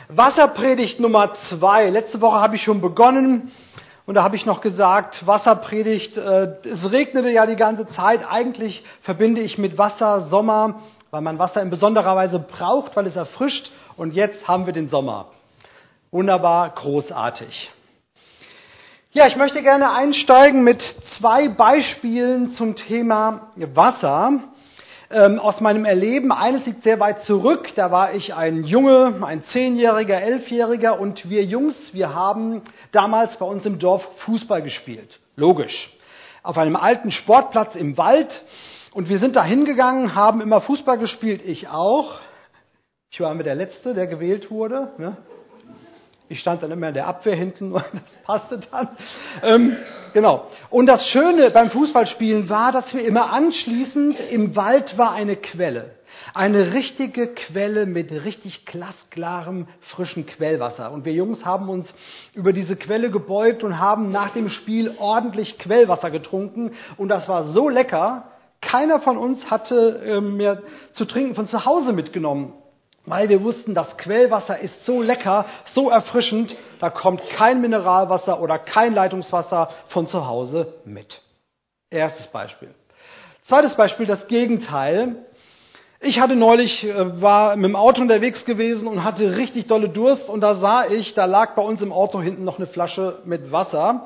Wasserpredigt Nummer 2. Letzte Woche habe ich schon begonnen und da habe ich noch gesagt, Wasserpredigt, es regnete ja die ganze Zeit. Eigentlich verbinde ich mit Wasser Sommer, weil man Wasser in besonderer Weise braucht, weil es erfrischt. Und jetzt haben wir den Sommer. Wunderbar, großartig. Ja, ich möchte gerne einsteigen mit 2 Beispielen zum Thema Wasser. Aus meinem Erleben. Eines liegt sehr weit zurück. Da war ich ein Junge, ein 10-Jähriger, 11-Jähriger und wir Jungs, wir haben damals bei uns im Dorf Fußball gespielt. Logisch. Auf einem alten Sportplatz im Wald. Und wir sind da hingegangen, haben immer Fußball gespielt. Ich auch. Ich war immer der Letzte, der gewählt wurde. Ne? Ich stand dann immer in der Abwehr hinten, das passte dann. Genau. Und das Schöne beim Fußballspielen war, dass wir immer anschließend, im Wald war eine Quelle. Eine richtige Quelle mit richtig glasklarem, frischen Quellwasser. Und wir Jungs haben uns über diese Quelle gebeugt und haben nach dem Spiel ordentlich Quellwasser getrunken. Und das war so lecker, keiner von uns hatte mehr zu trinken von zu Hause mitgenommen. Weil wir wussten, das Quellwasser ist so lecker, so erfrischend, da kommt kein Mineralwasser oder kein Leitungswasser von zu Hause mit. Erstes Beispiel. Zweites Beispiel, das Gegenteil. Ich hatte neulich, war mit dem Auto unterwegs gewesen und hatte richtig dolle Durst und da sah ich, da lag bei uns im Auto hinten noch eine Flasche mit Wasser.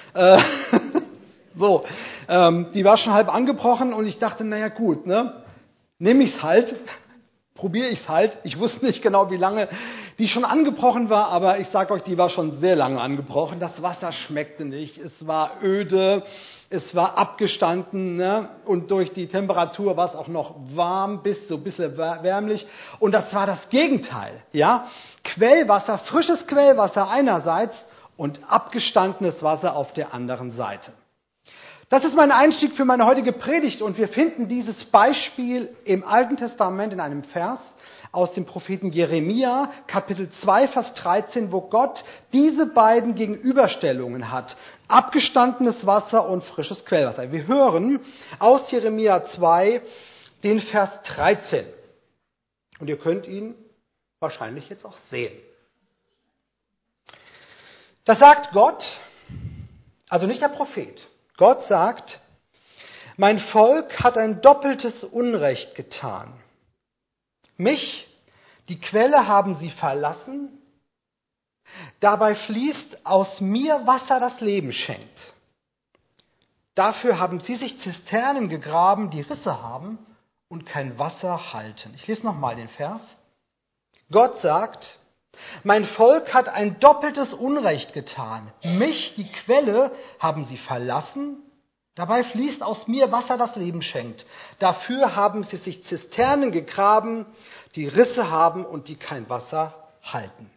Die war schon halb angebrochen und ich dachte, naja gut, ne, nehme ich's halt. Probiere ich es halt. Ich wusste nicht genau, wie lange die schon angebrochen war, aber ich sage euch, die war schon sehr lange angebrochen. Das Wasser schmeckte nicht, es war öde, es war abgestanden, ne? Und durch die Temperatur war es auch noch warm, bis so ein bisschen wärmlich. Und das war das Gegenteil, ja? Quellwasser, frisches Quellwasser einerseits und abgestandenes Wasser auf der anderen Seite. Das ist mein Einstieg für meine heutige Predigt und wir finden dieses Beispiel im Alten Testament in einem Vers aus dem Propheten Jeremia, Kapitel 2, Vers 13, wo Gott diese beiden Gegenüberstellungen hat. Abgestandenes Wasser und frisches Quellwasser. Wir hören aus Jeremia 2 den Vers 13. Und ihr könnt ihn wahrscheinlich jetzt auch sehen. Da sagt Gott, also nicht der Prophet, Gott sagt, mein Volk hat ein doppeltes Unrecht getan. Mich, die Quelle, haben sie verlassen. Dabei fließt aus mir Wasser, das Leben schenkt. Dafür haben sie sich Zisternen gegraben, die Risse haben und kein Wasser halten. Ich lese nochmal den Vers. Gott sagt, mein Volk hat ein doppeltes Unrecht getan. Mich, die Quelle, haben sie verlassen. Dabei fließt aus mir Wasser, das Leben schenkt. Dafür haben sie sich Zisternen gegraben, die Risse haben und die kein Wasser halten.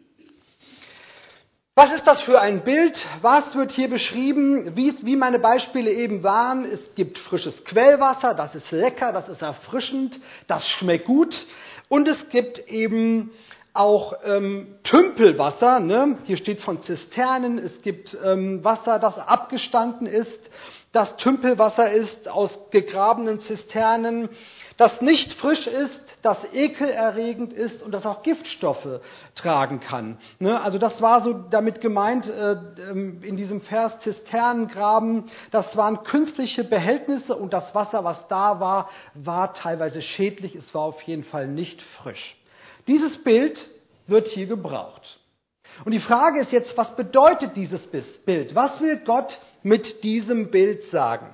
Was ist das für ein Bild? Was wird hier beschrieben? Wie meine Beispiele eben waren. Es gibt frisches Quellwasser, das ist lecker, das ist erfrischend, das schmeckt gut. Und es gibt eben auch Tümpelwasser, ne? Hier steht von Zisternen, es gibt Wasser, das abgestanden ist, das Tümpelwasser ist aus gegrabenen Zisternen, das nicht frisch ist, das ekelerregend ist und das auch Giftstoffe tragen kann. Ne? Also das war so damit gemeint in diesem Vers Zisternengraben, das waren künstliche Behältnisse und das Wasser, was da war, war teilweise schädlich, es war auf jeden Fall nicht frisch. Dieses Bild wird hier gebraucht. Und die Frage ist jetzt, was bedeutet dieses Bild? Was will Gott mit diesem Bild sagen?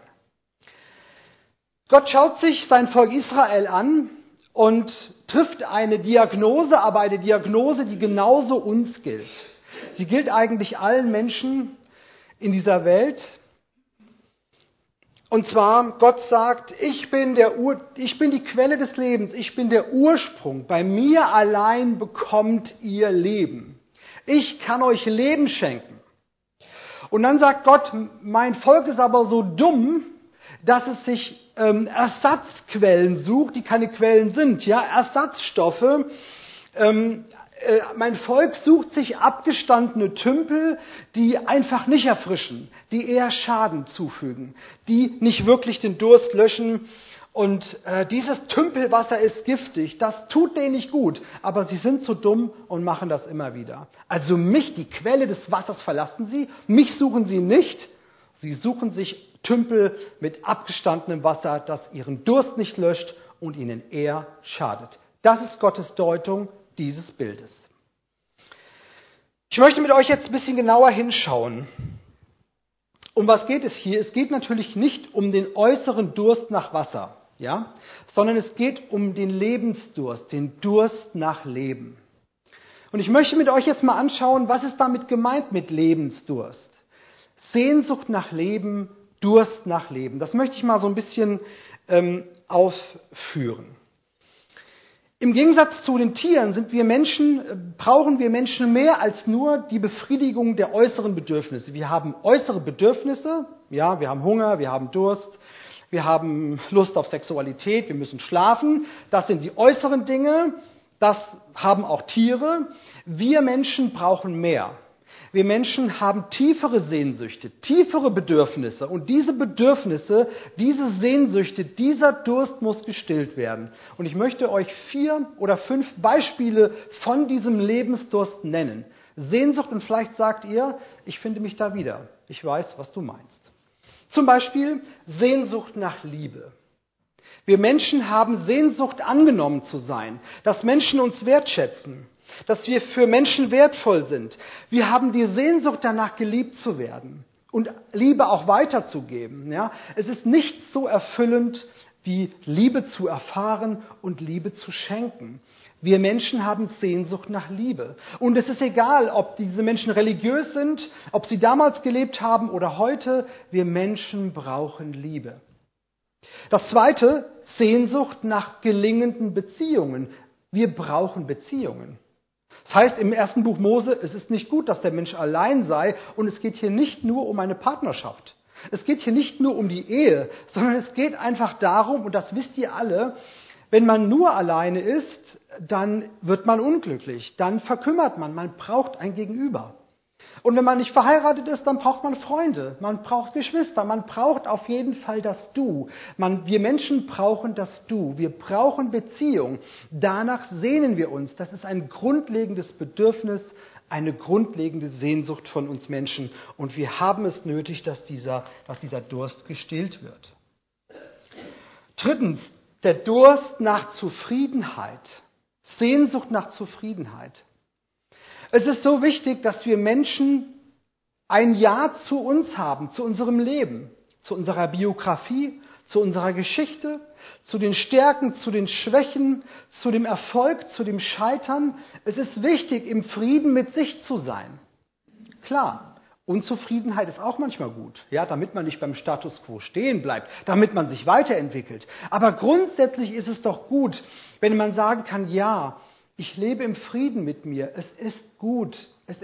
Gott schaut sich sein Volk Israel an und trifft eine Diagnose, aber eine Diagnose, die genauso uns gilt. Sie gilt eigentlich allen Menschen in dieser Welt. Und zwar, Gott sagt, ich bin die Quelle des Lebens, ich bin der Ursprung. Bei mir allein bekommt ihr Leben. Ich kann euch Leben schenken. Und dann sagt Gott, mein Volk ist aber so dumm, dass es sich Ersatzquellen sucht, die keine Quellen sind, ja, Ersatzstoffe. Mein Volk sucht sich abgestandene Tümpel, die einfach nicht erfrischen, die eher Schaden zufügen, die nicht wirklich den Durst löschen. Und dieses Tümpelwasser ist giftig, das tut denen nicht gut, aber sie sind zu dumm und machen das immer wieder. Also mich, die Quelle des Wassers, verlassen sie, mich suchen sie nicht, sie suchen sich Tümpel mit abgestandenem Wasser, das ihren Durst nicht löscht und ihnen eher schadet. Das ist Gottes Deutung dieses Bildes. Ich möchte mit euch jetzt ein bisschen genauer hinschauen. Um was geht es hier? Es geht natürlich nicht um den äußeren Durst nach Wasser, ja, sondern es geht um den Lebensdurst, den Durst nach Leben. Und ich möchte mit euch jetzt mal anschauen, was ist damit gemeint mit Lebensdurst? Sehnsucht nach Leben, Durst nach Leben. Das möchte ich mal so ein bisschen ausführen. Im Gegensatz zu den Tieren brauchen wir Menschen mehr als nur die Befriedigung der äußeren Bedürfnisse. Wir haben äußere Bedürfnisse, ja, wir haben Hunger, wir haben Durst, wir haben Lust auf Sexualität, wir müssen schlafen. Das sind die äußeren Dinge, das haben auch Tiere. Wir Menschen brauchen mehr. Wir Menschen haben tiefere Sehnsüchte, tiefere Bedürfnisse. Und diese Bedürfnisse, diese Sehnsüchte, dieser Durst muss gestillt werden. Und ich möchte euch 4 oder 5 Beispiele von diesem Lebensdurst nennen. Sehnsucht, und vielleicht sagt ihr, ich finde mich da wieder. Ich weiß, was du meinst. Zum Beispiel Sehnsucht nach Liebe. Wir Menschen haben Sehnsucht, angenommen zu sein, dass Menschen uns wertschätzen, dass wir für Menschen wertvoll sind. Wir haben die Sehnsucht danach, geliebt zu werden und Liebe auch weiterzugeben. Ja? Es ist nicht so erfüllend, wie Liebe zu erfahren und Liebe zu schenken. Wir Menschen haben Sehnsucht nach Liebe. Und es ist egal, ob diese Menschen religiös sind, ob sie damals gelebt haben oder heute. Wir Menschen brauchen Liebe. Das zweite, Sehnsucht nach gelingenden Beziehungen. Wir brauchen Beziehungen. Das heißt im ersten Buch Mose, es ist nicht gut, dass der Mensch allein sei, und es geht hier nicht nur um eine Partnerschaft. Es geht hier nicht nur um die Ehe, sondern es geht einfach darum, und das wisst ihr alle, wenn man nur alleine ist, dann wird man unglücklich, dann verkümmert man braucht ein Gegenüber. Und wenn man nicht verheiratet ist, dann braucht man Freunde, man braucht Geschwister, man braucht auf jeden Fall das Du. Wir Menschen brauchen das Du, wir brauchen Beziehung. Danach sehnen wir uns. Das ist ein grundlegendes Bedürfnis, eine grundlegende Sehnsucht von uns Menschen. Und wir haben es nötig, dass dieser Durst gestillt wird. Drittens, der Durst nach Zufriedenheit. Sehnsucht nach Zufriedenheit. Es ist so wichtig, dass wir Menschen ein Ja zu uns haben, zu unserem Leben, zu unserer Biografie, zu unserer Geschichte, zu den Stärken, zu den Schwächen, zu dem Erfolg, zu dem Scheitern. Es ist wichtig, im Frieden mit sich zu sein. Klar, Unzufriedenheit ist auch manchmal gut, ja, damit man nicht beim Status quo stehen bleibt, damit man sich weiterentwickelt. Aber grundsätzlich ist es doch gut, wenn man sagen kann, ja, ich lebe im Frieden mit mir. Es ist gut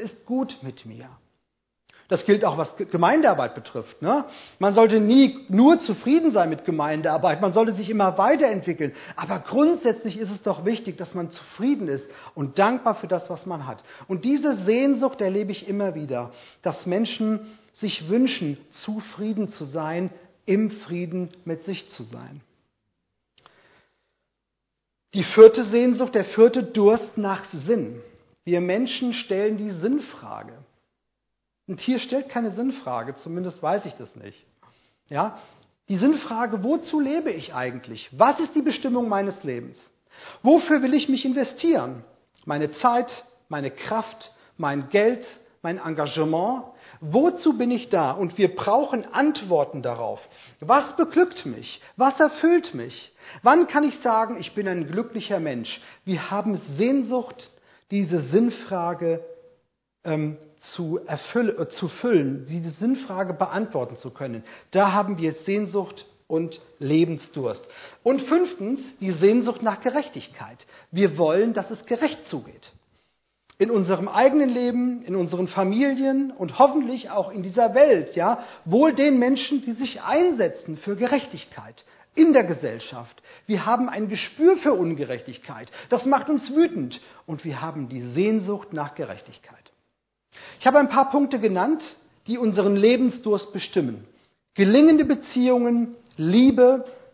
mit mir. Das gilt auch, was Gemeindearbeit betrifft. Ne? Man sollte nie nur zufrieden sein mit Gemeindearbeit. Man sollte sich immer weiterentwickeln. Aber grundsätzlich ist es doch wichtig, dass man zufrieden ist und dankbar für das, was man hat. Und diese Sehnsucht erlebe ich immer wieder, dass Menschen sich wünschen, zufrieden zu sein, im Frieden mit sich zu sein. Die 4. Sehnsucht, der 4. Durst nach Sinn. Wir Menschen stellen die Sinnfrage. Ein Tier stellt keine Sinnfrage, zumindest weiß ich das nicht. Ja? Die Sinnfrage, wozu lebe ich eigentlich? Was ist die Bestimmung meines Lebens? Wofür will ich mich investieren? Meine Zeit, meine Kraft, mein Geld, mein Engagement? Wozu bin ich da? Und wir brauchen Antworten darauf. Was beglückt mich? Was erfüllt mich? Wann kann ich sagen, ich bin ein glücklicher Mensch? Wir haben Sehnsucht, diese Sinnfrage zu füllen, diese Sinnfrage beantworten zu können. Da haben wir Sehnsucht und Lebensdurst. Und 5. die Sehnsucht nach Gerechtigkeit. Wir wollen, dass es gerecht zugeht. In unserem eigenen Leben, in unseren Familien und hoffentlich auch in dieser Welt, ja, wohl den Menschen, die sich einsetzen für Gerechtigkeit in der Gesellschaft. Wir haben ein Gespür für Ungerechtigkeit. Das macht uns wütend und wir haben die Sehnsucht nach Gerechtigkeit. Ich habe ein paar Punkte genannt, die unseren Lebensdurst bestimmen. Gelingende Beziehungen, Liebe,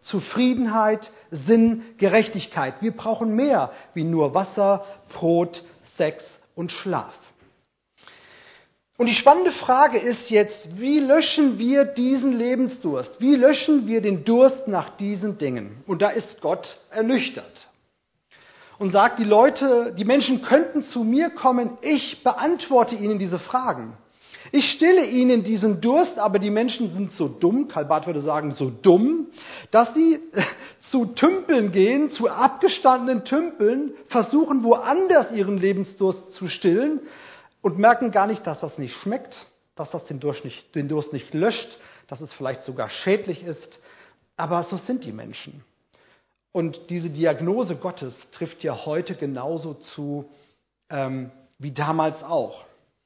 Zufriedenheit, Sinn, Gerechtigkeit. Wir brauchen mehr wie nur Wasser, Brot, Sex und Schlaf. Und die spannende Frage ist jetzt, wie löschen wir diesen Lebensdurst? Wie löschen wir den Durst nach diesen Dingen? Und da ist Gott ernüchtert und sagt, die Menschen könnten zu mir kommen, ich beantworte ihnen diese Fragen. Ich stille ihnen diesen Durst, aber die Menschen sind so dumm, Karl Barth würde sagen, so dumm, dass sie zu Tümpeln gehen, zu abgestandenen Tümpeln, versuchen woanders ihren Lebensdurst zu stillen und merken gar nicht, dass das nicht schmeckt, dass das den Durst nicht löscht, dass es vielleicht sogar schädlich ist. Aber so sind die Menschen. Und diese Diagnose Gottes trifft ja heute genauso zu wie damals auch.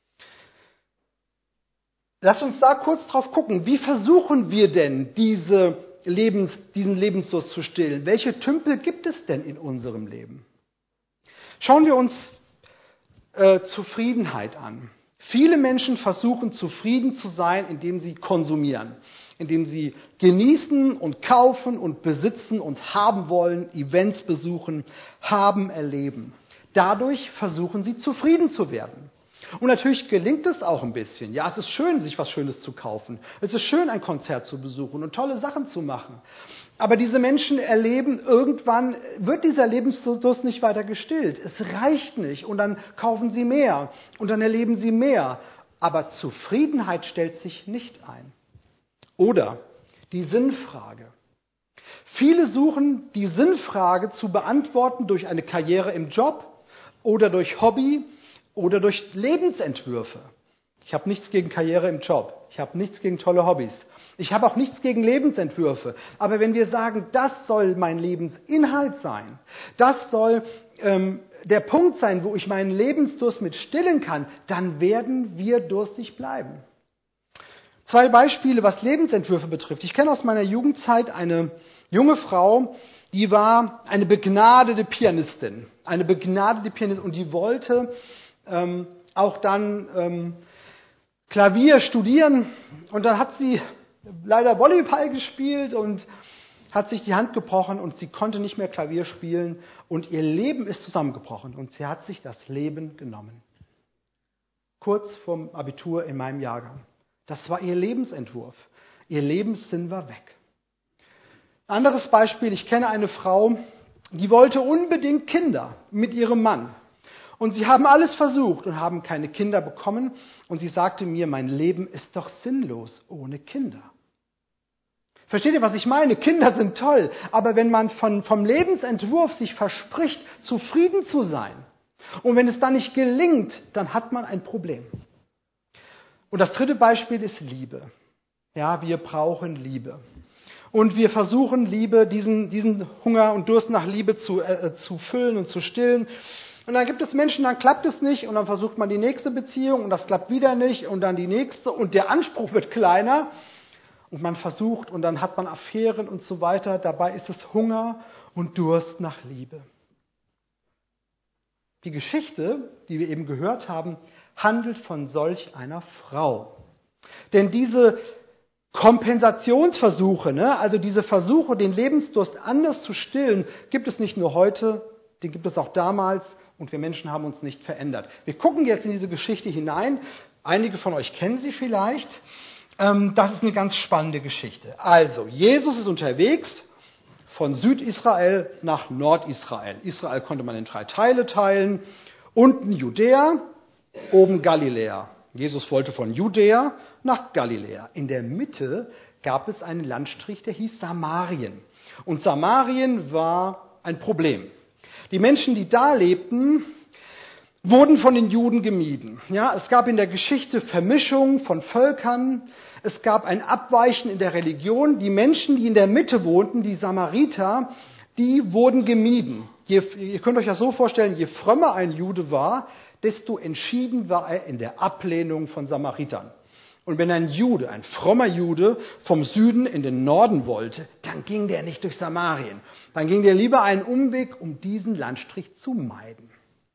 Lasst uns da kurz drauf gucken. Wie versuchen wir denn diesen Lebensdurst zu stillen? Welche Tümpel gibt es denn in unserem Leben? Schauen wir uns Zufriedenheit an. Viele Menschen versuchen zufrieden zu sein, indem sie konsumieren, indem sie genießen und kaufen und besitzen und haben wollen, Events besuchen, haben, erleben. Dadurch versuchen sie zufrieden zu werden. Und natürlich gelingt es auch ein bisschen. Ja, es ist schön, sich was Schönes zu kaufen. Es ist schön, ein Konzert zu besuchen und tolle Sachen zu machen. Aber diese Menschen erleben, irgendwann wird dieser Lebensdurst nicht weiter gestillt. Es reicht nicht und dann kaufen sie mehr und dann erleben sie mehr. Aber Zufriedenheit stellt sich nicht ein. Oder die Sinnfrage. Viele suchen, die Sinnfrage zu beantworten durch eine Karriere im Job oder durch Hobby oder durch Lebensentwürfe. Ich habe nichts gegen Karriere im Job. Ich habe nichts gegen tolle Hobbys. Ich habe auch nichts gegen Lebensentwürfe. Aber wenn wir sagen, das soll mein Lebensinhalt sein, das soll der Punkt sein, wo ich meinen Lebensdurst mit stillen kann, dann werden wir durstig bleiben. 2 Beispiele, was Lebensentwürfe betrifft. Ich kenne aus meiner Jugendzeit eine junge Frau, die war eine begnadete Pianistin. Und die wollte auch dann Klavier studieren. Und dann hat sie leider Volleyball gespielt und hat sich die Hand gebrochen und sie konnte nicht mehr Klavier spielen und ihr Leben ist zusammengebrochen und sie hat sich das Leben genommen. Kurz vorm Abitur in meinem Jahrgang. Das war ihr Lebensentwurf. Ihr Lebenssinn war weg. Anderes Beispiel, ich kenne eine Frau, die wollte unbedingt Kinder mit ihrem Mann. Und sie haben alles versucht und haben keine Kinder bekommen. Und sie sagte mir, mein Leben ist doch sinnlos ohne Kinder. Versteht ihr, was ich meine? Kinder sind toll. Aber wenn man vom Lebensentwurf sich verspricht, zufrieden zu sein, und wenn es dann nicht gelingt, dann hat man ein Problem. Und das 3. Beispiel ist Liebe. Ja, wir brauchen Liebe. Und wir versuchen Liebe, diesen Hunger und Durst nach Liebe zu füllen und zu stillen. Und dann gibt es Menschen, dann klappt es nicht und dann versucht man die nächste Beziehung und das klappt wieder nicht und dann die nächste und der Anspruch wird kleiner und man versucht und dann hat man Affären und so weiter. Dabei ist es Hunger und Durst nach Liebe. Die Geschichte, die wir eben gehört haben, handelt von solch einer Frau. Denn diese Kompensationsversuche, also diese Versuche, den Lebensdurst anders zu stillen, gibt es nicht nur heute, den gibt es auch damals und wir Menschen haben uns nicht verändert. Wir gucken jetzt in diese Geschichte hinein. Einige von euch kennen sie vielleicht. Das ist eine ganz spannende Geschichte. Also, Jesus ist unterwegs von Südisrael nach Nordisrael. Israel konnte man in 3 Teile teilen. Unten Judäa, oben Galiläa. Jesus wollte von Judäa nach Galiläa. In der Mitte gab es einen Landstrich, der hieß Samarien. Und Samarien war ein Problem. Die Menschen, die da lebten, wurden von den Juden gemieden. Ja, es gab in der Geschichte Vermischung von Völkern. Es gab ein Abweichen in der Religion. Die Menschen, die in der Mitte wohnten, die Samariter, die wurden gemieden. Ihr könnt euch das so vorstellen, je frömmer ein Jude war, desto entschieden war er in der Ablehnung von Samaritern. Und wenn ein Jude, ein frommer Jude, vom Süden in den Norden wollte, dann ging der nicht durch Samarien. Dann ging der lieber einen Umweg, um diesen Landstrich zu meiden.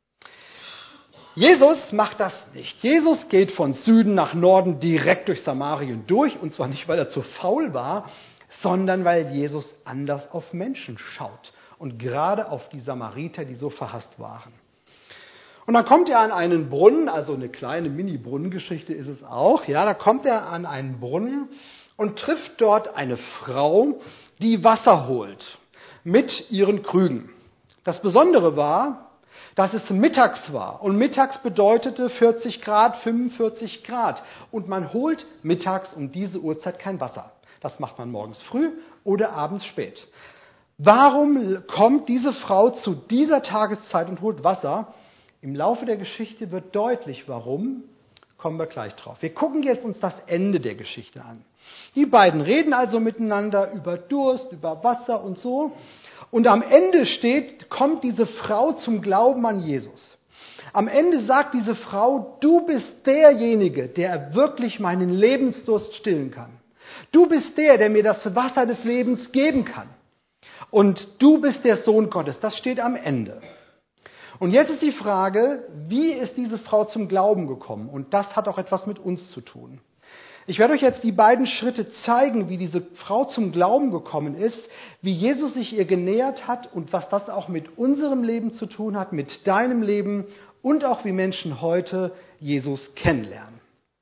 Jesus macht das nicht. Jesus geht von Süden nach Norden direkt durch Samarien durch. Und zwar nicht, weil er zu faul war, sondern weil Jesus anders auf Menschen schaut und gerade auf die Samariter, die so verhasst waren. Und dann kommt er an einen Brunnen, also eine kleine Mini-Brunnengeschichte ist es auch, ja, da kommt er an einen Brunnen und trifft dort eine Frau, die Wasser holt mit ihren Krügen. Das Besondere war, dass es mittags war und mittags bedeutete 40 Grad, 45 Grad und man holt mittags um diese Uhrzeit kein Wasser. Das macht man morgens früh oder abends spät. Warum kommt diese Frau zu dieser Tageszeit und holt Wasser? Im Laufe der Geschichte wird deutlich, warum, kommen wir gleich drauf. Wir gucken jetzt uns das Ende der Geschichte an. Die beiden reden also miteinander über Durst, über Wasser und so. Und am Ende kommt diese Frau zum Glauben an Jesus. Am Ende sagt diese Frau, du bist derjenige, der wirklich meinen Lebensdurst stillen kann. Du bist der mir das Wasser des Lebens geben kann. Und du bist der Sohn Gottes. Das steht am Ende. Und jetzt ist die Frage, wie ist diese Frau zum Glauben gekommen? Und das hat auch etwas mit uns zu tun. Ich werde euch jetzt die beiden Schritte zeigen, wie diese Frau zum Glauben gekommen ist, wie Jesus sich ihr genähert hat und was das auch mit unserem Leben zu tun hat, mit deinem Leben und auch wie Menschen heute Jesus kennenlernen.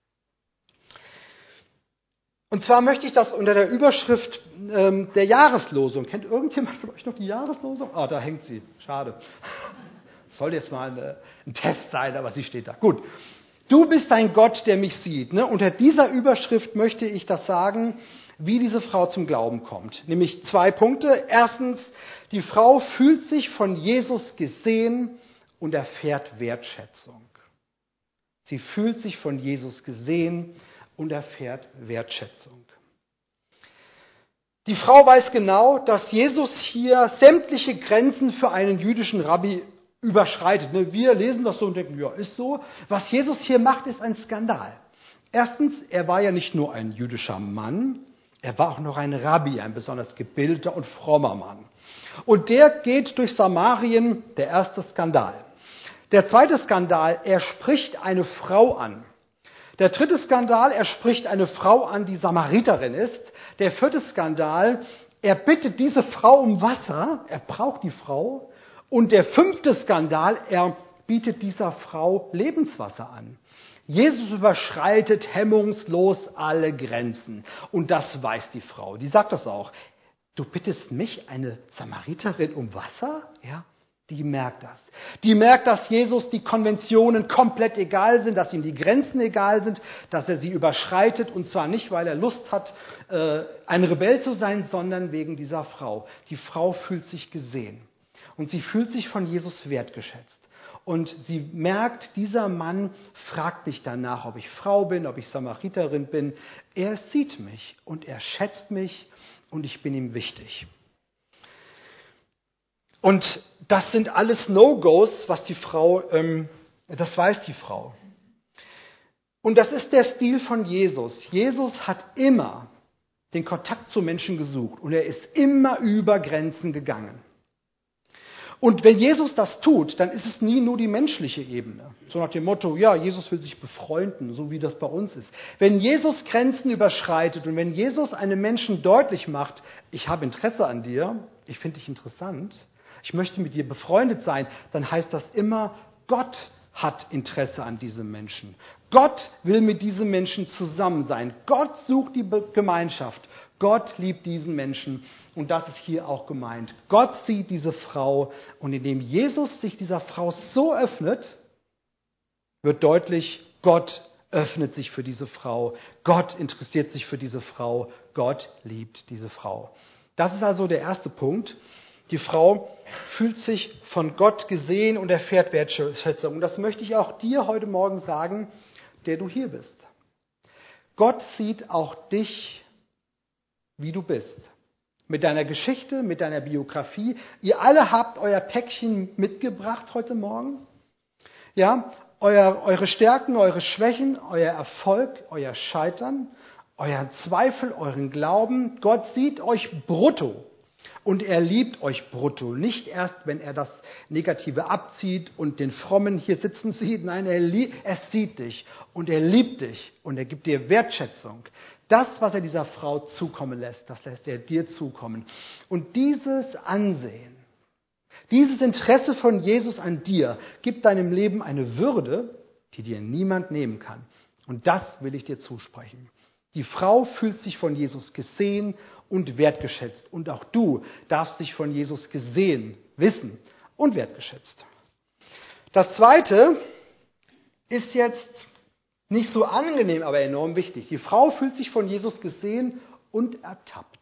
Und zwar möchte ich das unter der Überschrift der Jahreslosung. Kennt irgendjemand von euch noch die Jahreslosung? Ah, da hängt sie. Schade. Soll jetzt mal ein Test sein, aber sie steht da. Gut. Du bist ein Gott, der mich sieht. Ne? Unter dieser Überschrift möchte ich das sagen, wie diese Frau zum Glauben kommt. Nämlich 2 Punkte. Erstens, die Frau fühlt sich von Jesus gesehen und erfährt Wertschätzung. Sie fühlt sich von Jesus gesehen und erfährt Wertschätzung. Die Frau weiß genau, dass Jesus hier sämtliche Grenzen für einen jüdischen Rabbi überschreitet. Wir lesen das so und denken, ja, ist so. Was Jesus hier macht, ist ein Skandal. Erstens, er war ja nicht nur ein jüdischer Mann, er war auch noch ein Rabbi, ein besonders gebildeter und frommer Mann. Und der geht durch Samarien, der erste Skandal. Der zweite Skandal, er spricht eine Frau an. Der dritte Skandal, er spricht eine Frau an, die Samariterin ist. Der vierte Skandal, er bittet diese Frau um Wasser, er braucht die Frau. Und der 5. Skandal, er bietet dieser Frau Lebenswasser an. Jesus überschreitet hemmungslos alle Grenzen. Und das weiß die Frau. Die sagt das auch. Du bittest mich, eine Samariterin, um Wasser? Ja, die merkt das. Die merkt, dass Jesus die Konventionen komplett egal sind, dass ihm die Grenzen egal sind, dass er sie überschreitet. Und zwar nicht, weil er Lust hat, ein Rebell zu sein, sondern wegen dieser Frau. Die Frau fühlt sich gesehen. Und sie fühlt sich von Jesus wertgeschätzt. Und sie merkt, dieser Mann fragt nicht danach, ob ich Frau bin, ob ich Samariterin bin. Er sieht mich und er schätzt mich und ich bin ihm wichtig. Und das sind alles No-Gos, was die Frau, das weiß die Frau. Und das ist der Stil von Jesus. Jesus hat immer den Kontakt zu Menschen gesucht und er ist immer über Grenzen gegangen. Und wenn Jesus das tut, dann ist es nie nur die menschliche Ebene. So nach dem Motto, ja, Jesus will sich befreunden, so wie das bei uns ist. Wenn Jesus Grenzen überschreitet und wenn Jesus einem Menschen deutlich macht, ich habe Interesse an dir, ich finde dich interessant, ich möchte mit dir befreundet sein, dann heißt das immer, Gott hat Interesse an diesem Menschen. Gott will mit diesem Menschen zusammen sein. Gott sucht die Gemeinschaft. Gott liebt diesen Menschen und das ist hier auch gemeint. Gott sieht diese Frau und indem Jesus sich dieser Frau so öffnet, wird deutlich, Gott öffnet sich für diese Frau. Gott interessiert sich für diese Frau. Gott liebt diese Frau. Das ist also der erste Punkt. Die Frau fühlt sich von Gott gesehen und erfährt Wertschätzung. Und das möchte ich auch dir heute Morgen sagen, der du hier bist. Gott sieht auch dich, wie du bist. Mit deiner Geschichte, mit deiner Biografie. Ihr alle habt euer Päckchen mitgebracht heute Morgen. Ja, eure Stärken, eure Schwächen, euer Erfolg, euer Scheitern, euren Zweifel, euren Glauben. Gott sieht euch brutto. Und er liebt euch brutto. Nicht erst, wenn er das Negative abzieht und den Frommen hier sitzen sieht. Nein, er sieht dich und er liebt dich und er gibt dir Wertschätzung. Das, was er dieser Frau zukommen lässt, das lässt er dir zukommen. Und dieses Ansehen, dieses Interesse von Jesus an dir, gibt deinem Leben eine Würde, die dir niemand nehmen kann. Und das will ich dir zusprechen. Die Frau fühlt sich von Jesus gesehen und wertgeschätzt. Und auch du darfst dich von Jesus gesehen wissen und wertgeschätzt. Das Zweite ist jetzt nicht so angenehm, aber enorm wichtig. Die Frau fühlt sich von Jesus gesehen und ertappt.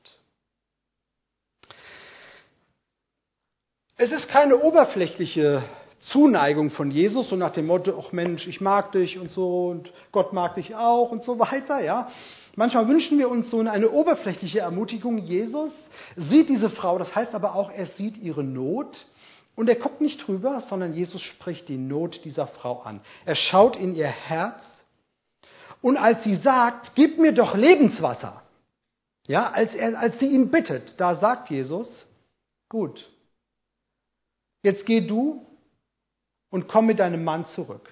Es ist keine oberflächliche Zuneigung von Jesus, so nach dem Motto, ach Mensch, ich mag dich und so und Gott mag dich auch und so weiter. Ja. Manchmal wünschen wir uns so eine oberflächliche Ermutigung. Jesus sieht diese Frau, das heißt aber auch, er sieht ihre Not und er guckt nicht drüber, sondern Jesus spricht die Not dieser Frau an. Er schaut in ihr Herz und als sie sagt, gib mir doch Lebenswasser, ja, als sie ihn bittet, da sagt Jesus, gut, jetzt geh du und komm mit deinem Mann zurück.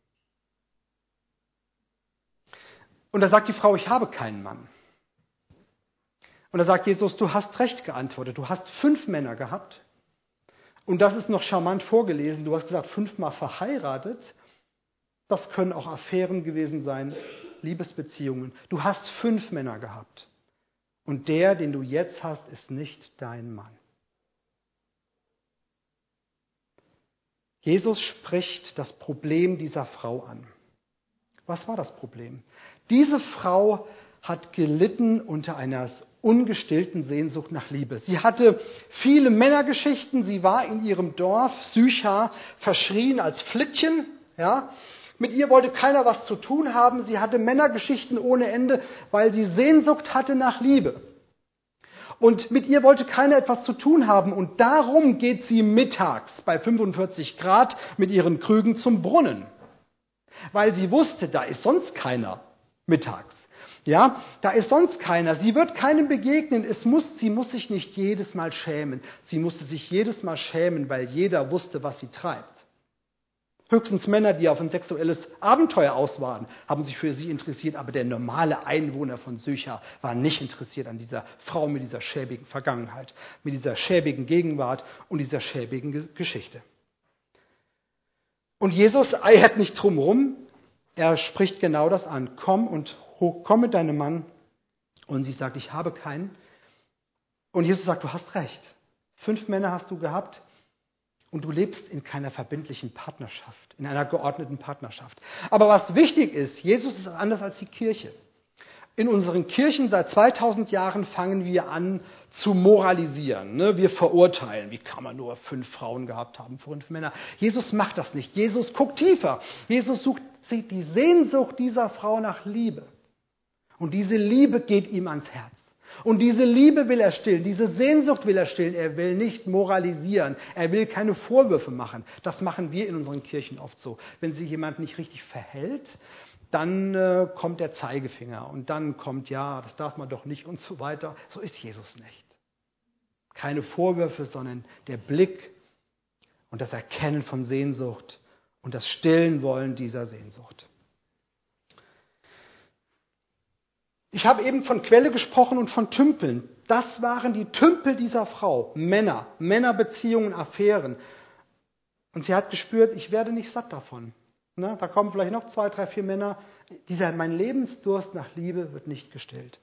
Und da sagt die Frau, ich habe keinen Mann. Und da sagt Jesus, du hast recht geantwortet, du hast 5 Männer gehabt. Und das ist noch charmant vorgelesen, du hast gesagt, 5-mal verheiratet. Das können auch Affären gewesen sein, Liebesbeziehungen. Du hast 5 Männer gehabt. Und der, den du jetzt hast, ist nicht dein Mann. Jesus spricht das Problem dieser Frau an. Was war das Problem? Diese Frau hat gelitten unter einer ungestillten Sehnsucht nach Liebe. Sie hatte viele Männergeschichten. Sie war in ihrem Dorf Sychar verschrien als Flittchen. Ja? Mit ihr wollte keiner was zu tun haben. Sie hatte Männergeschichten ohne Ende, weil sie Sehnsucht hatte nach Liebe. Und mit ihr wollte keiner etwas zu tun haben. Und darum geht sie mittags bei 45 Grad mit ihren Krügen zum Brunnen. Weil sie wusste, da ist sonst keiner mittags. Ja, da ist sonst keiner. Sie wird keinem begegnen. Sie muss sich nicht jedes Mal schämen. Sie musste sich jedes Mal schämen, weil jeder wusste, was sie treibt. Höchstens Männer, die auf ein sexuelles Abenteuer aus waren, haben sich für sie interessiert, aber der normale Einwohner von Sychar war nicht interessiert an dieser Frau mit dieser schäbigen Vergangenheit, mit dieser schäbigen Gegenwart und dieser schäbigen Geschichte. Und Jesus eiert nicht drumherum, er spricht genau das an. Komm mit deinem Mann. Und sie sagt, ich habe keinen. Und Jesus sagt, du hast recht. 5 Männer hast du gehabt. Und du lebst in keiner verbindlichen Partnerschaft, in einer geordneten Partnerschaft. Aber was wichtig ist, Jesus ist anders als die Kirche. In unseren Kirchen seit 2000 Jahren fangen wir an zu moralisieren. Wir verurteilen. Wie kann man nur 5 Frauen gehabt haben, 5 Männer? Jesus macht das nicht. Jesus guckt tiefer. Jesus sieht die Sehnsucht dieser Frau nach Liebe. Und diese Liebe geht ihm ans Herz. Und diese Liebe will er stillen, diese Sehnsucht will er stillen. Er will nicht moralisieren, er will keine Vorwürfe machen. Das machen wir in unseren Kirchen oft so. Wenn sich jemand nicht richtig verhält, dann kommt der Zeigefinger und dann kommt, ja, das darf man doch nicht und so weiter. So ist Jesus nicht. Keine Vorwürfe, sondern der Blick und das Erkennen von Sehnsucht und das Stillen wollen dieser Sehnsucht. Ich habe eben von Quelle gesprochen und von Tümpeln. Das waren die Tümpel dieser Frau. Männerbeziehungen, Affären. Und sie hat gespürt, ich werde nicht satt davon. Da kommen vielleicht noch 2, 3, 4 Männer. Mein Lebensdurst nach Liebe wird nicht gestillt.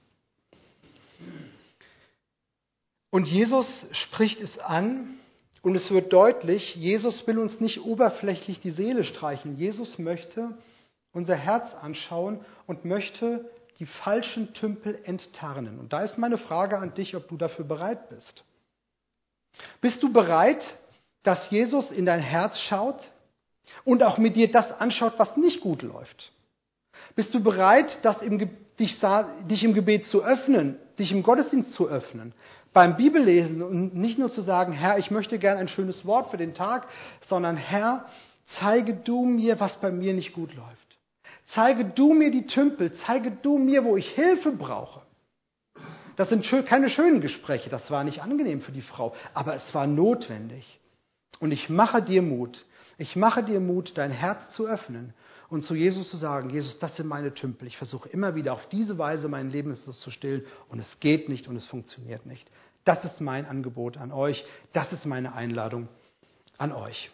Und Jesus spricht es an und es wird deutlich, Jesus will uns nicht oberflächlich die Seele streicheln. Jesus möchte unser Herz anschauen und möchte die falschen Tümpel enttarnen. Und da ist meine Frage an dich, ob du dafür bereit bist. Bist du bereit, dass Jesus in dein Herz schaut und auch mit dir das anschaut, was nicht gut läuft? Bist du bereit, dich im Gebet zu öffnen, dich im Gottesdienst zu öffnen, beim Bibellesen und nicht nur zu sagen, Herr, ich möchte gern ein schönes Wort für den Tag, sondern Herr, zeige du mir, was bei mir nicht gut läuft. Zeige du mir die Tümpel, zeige du mir, wo ich Hilfe brauche. Das sind keine schönen Gespräche, das war nicht angenehm für die Frau, aber es war notwendig. Und ich mache dir Mut, dein Herz zu öffnen und zu Jesus zu sagen, Jesus, das sind meine Tümpel. Ich versuche immer wieder auf diese Weise meinen Lebenslust zu stillen und es geht nicht und es funktioniert nicht. Das ist mein Angebot an euch, das ist meine Einladung an euch.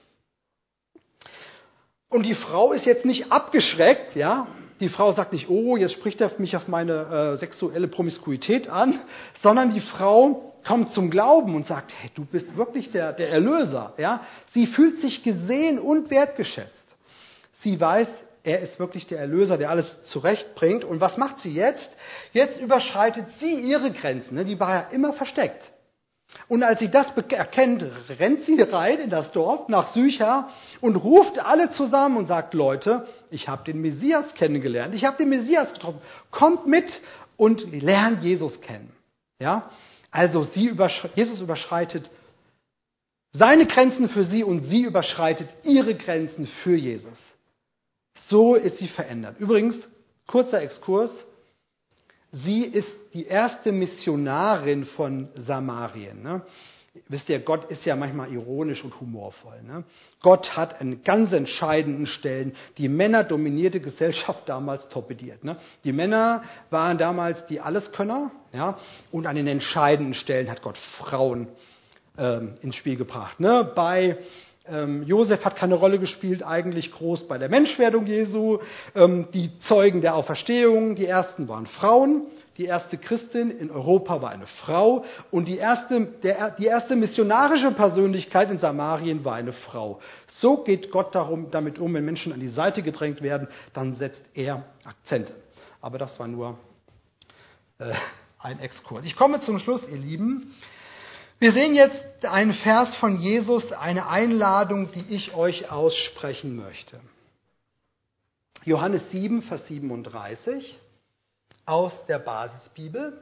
Und die Frau ist jetzt nicht abgeschreckt, ja. Die Frau sagt nicht, oh, jetzt spricht er mich auf meine sexuelle Promiskuität an, sondern die Frau kommt zum Glauben und sagt, hey, du bist wirklich der Erlöser, ja. Sie fühlt sich gesehen und wertgeschätzt. Sie weiß, er ist wirklich der Erlöser, der alles zurechtbringt. Und was macht sie jetzt? Jetzt überschreitet sie ihre Grenzen, ne? Die war ja immer versteckt. Und als sie das erkennt, rennt sie rein in das Dorf nach Sychar und ruft alle zusammen und sagt, Leute, ich habe den Messias kennengelernt, ich habe den Messias getroffen, kommt mit und lernt Jesus kennen. Ja? Also Jesus überschreitet seine Grenzen für sie und sie überschreitet ihre Grenzen für Jesus. So ist sie verändert. Übrigens, kurzer Exkurs, sie ist die erste Missionarin von Samarien. Ne? Wisst ihr, Gott ist ja manchmal ironisch und humorvoll. Ne? Gott hat an ganz entscheidenden Stellen die männerdominierte Gesellschaft damals torpediert. Ne? Die Männer waren damals die Alleskönner, ja? Und an den entscheidenden Stellen hat Gott Frauen ins Spiel gebracht. Ne? Bei Josef hat keine Rolle gespielt, eigentlich groß bei der Menschwerdung Jesu. Die Zeugen der Auferstehung, die ersten waren Frauen. Die erste Christin in Europa war eine Frau und die erste missionarische Persönlichkeit in Samarien war eine Frau. So geht Gott damit um, wenn Menschen an die Seite gedrängt werden, dann setzt er Akzente. Aber das war nur ein Exkurs. Ich komme zum Schluss, ihr Lieben. Wir sehen jetzt einen Vers von Jesus, eine Einladung, die ich euch aussprechen möchte. Johannes 7, Vers 37 aus der Basisbibel.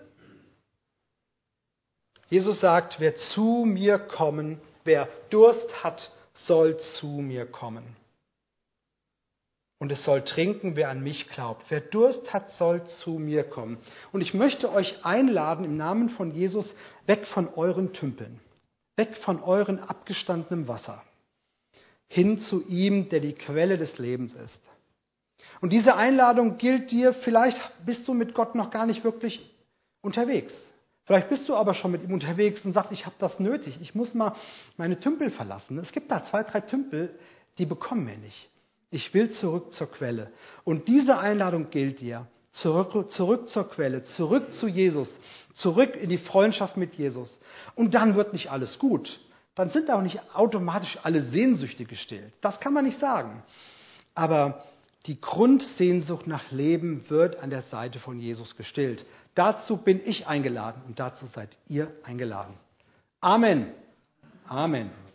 Jesus sagt, wer zu mir kommen, wer Durst hat, soll zu mir kommen. Und es soll trinken, wer an mich glaubt. Wer Durst hat, soll zu mir kommen. Und ich möchte euch einladen im Namen von Jesus, weg von euren Tümpeln, weg von euren abgestandenem Wasser, hin zu ihm, der die Quelle des Lebens ist. Und diese Einladung gilt dir, vielleicht bist du mit Gott noch gar nicht wirklich unterwegs. Vielleicht bist du aber schon mit ihm unterwegs und sagst, ich habe das nötig, ich muss mal meine Tümpel verlassen. Es gibt da 2, 3 Tümpel, die bekommen wir nicht. Ich will zurück zur Quelle. Und diese Einladung gilt dir. Zurück zur Quelle, zurück zu Jesus, zurück in die Freundschaft mit Jesus. Und dann wird nicht alles gut. Dann sind auch nicht automatisch alle Sehnsüchte gestillt. Das kann man nicht sagen. Aber die Grundsehnsucht nach Leben wird an der Seite von Jesus gestillt. Dazu bin ich eingeladen und dazu seid ihr eingeladen. Amen. Amen.